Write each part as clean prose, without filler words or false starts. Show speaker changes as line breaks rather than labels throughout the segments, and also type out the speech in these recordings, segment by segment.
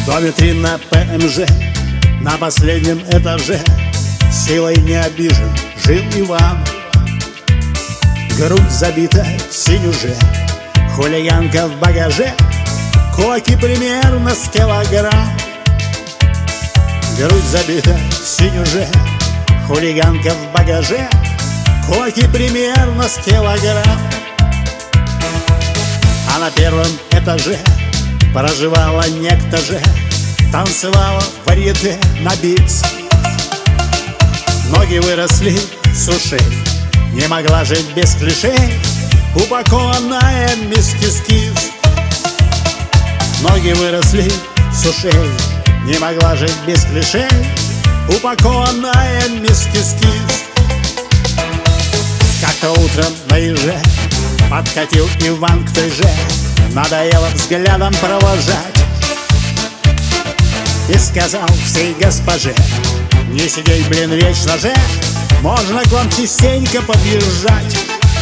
доме 3 на ПМЖ, на последнем этаже, силой не обижен жил Иван. Грудь забита синюже, хулиганка в багаже, кулаки примерно с килограмм. Грудь забита синюже, хулиганка в багаже, кулаки примерно с килограмм. А на первом этаже проживала некто же, танцевала варьете на бис. Ноги выросли с ушей, не могла жить без клишей, упакованная мисс Кис-Кис. Ноги выросли с ушей, не могла жить без клишей, упакованная мисс Кис-Кис. Как-то утром на еже подкатил Иван к той же, надоело взглядом провожать, и сказал всей госпоже: не сидеть, блин, вечно же, можно к вам частенько подъезжать.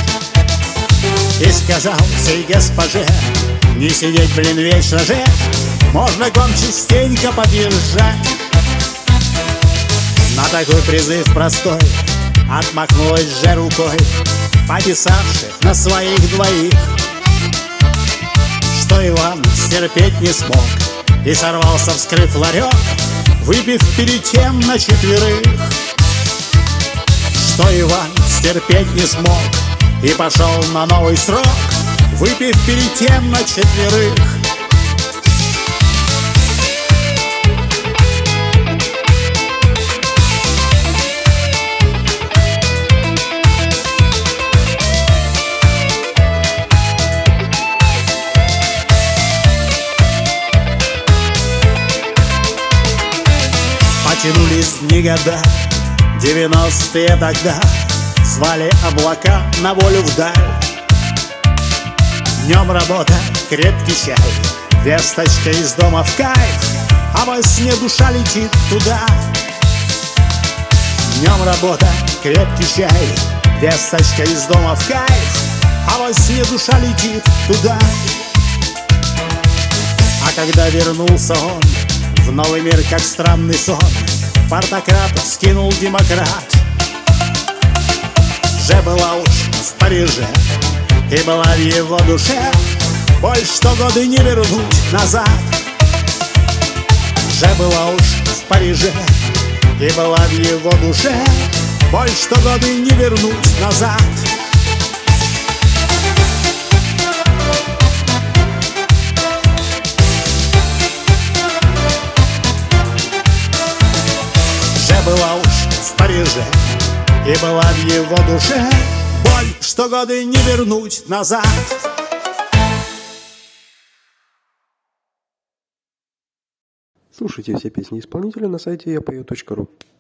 И сказал всей госпоже: не сидеть, блин, вечно же, можно к вам частенько подъезжать. На такой призыв простой отмахнулась же рукой, пописавших на своих двоих, что Иван стерпеть не смог и сорвался, вскрыв ларек, выпив перед тем на 4. Что Иван стерпеть не смог и пошел на новый срок, выпив перед тем на 4. Потянулись дни года, 90-е тогда, звали облака на волю вдаль. Днем работа, крепкий чай, весточка из дома в кайф, а во сне душа летит туда. Днем работа, крепкий чай, весточка из дома в кайф, а во сне душа летит туда. А когда вернулся он в новый мир, как странный сон, портократ скинул демократ. Же была уж в Париже, и была в его душе боль, что годы не вернуть назад. Же была уж в Париже, и была в его душе боль, что годы не вернуть назад. Была уж в Париже, и была в его душе боль, что годы не вернуть назад.
Слушайте все песни исполнителя на сайте yapою.ru.